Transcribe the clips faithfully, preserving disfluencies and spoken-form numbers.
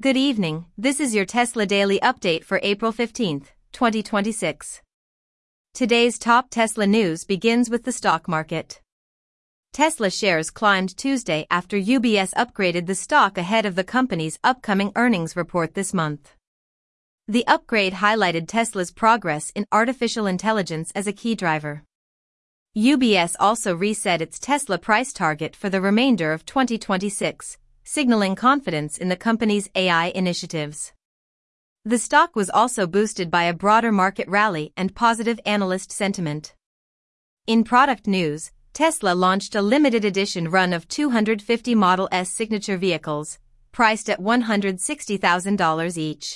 Good evening, this is your Tesla Daily Update for April fifteenth, twenty twenty-six. Today's top Tesla news begins with the stock market. Tesla shares climbed Tuesday after U B S upgraded the stock ahead of the company's upcoming earnings report this month. The upgrade highlighted Tesla's progress in artificial intelligence as a key driver. U B S also reset its Tesla price target for the remainder of twenty twenty-six, signaling confidence in the company's A I initiatives. The stock was also boosted by a broader market rally and positive analyst sentiment. In product news, Tesla launched a limited edition run of two hundred fifty Model S signature vehicles, priced at one hundred sixty thousand dollars each.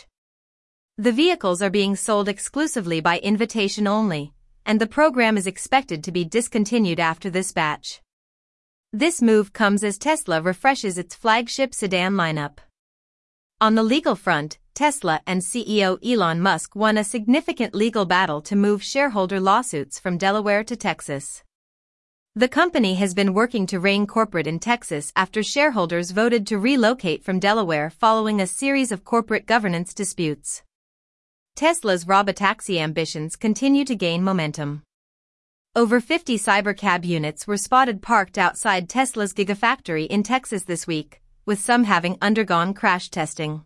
The vehicles are being sold exclusively by invitation only, and the program is expected to be discontinued after this batch. This move comes as Tesla refreshes its flagship sedan lineup. On the legal front, Tesla and C E O Elon Musk won a significant legal battle to move shareholder lawsuits from Delaware to Texas. The company has been working to rein corporate in Texas after shareholders voted to relocate from Delaware following a series of corporate governance disputes. Tesla's robotaxi ambitions continue to gain momentum. Over fifty Cybercab units were spotted parked outside Tesla's Gigafactory in Texas this week, with some having undergone crash testing.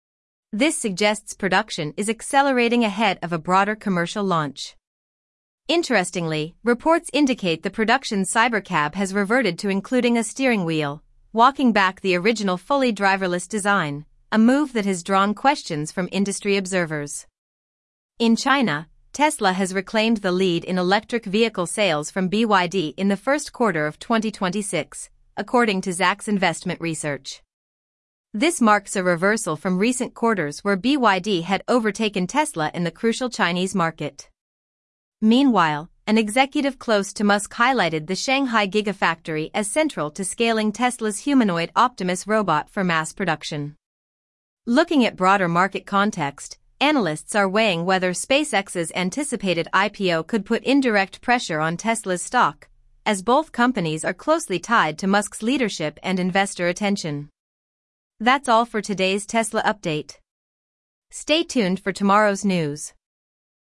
This suggests production is accelerating ahead of a broader commercial launch. Interestingly, reports indicate the production Cybercab has reverted to including a steering wheel, walking back the original fully driverless design, a move that has drawn questions from industry observers. In China, Tesla has reclaimed the lead in electric vehicle sales from B Y D in the first quarter of twenty twenty-six, according to Zacks Investment Research. This marks a reversal from recent quarters where B Y D had overtaken Tesla in the crucial Chinese market. Meanwhile, an executive close to Musk highlighted the Shanghai Gigafactory as central to scaling Tesla's humanoid Optimus robot for mass production. Looking at broader market context, analysts are weighing whether SpaceX's anticipated I P O could put indirect pressure on Tesla's stock, as both companies are closely tied to Musk's leadership and investor attention. That's all for today's Tesla update. Stay tuned for tomorrow's news.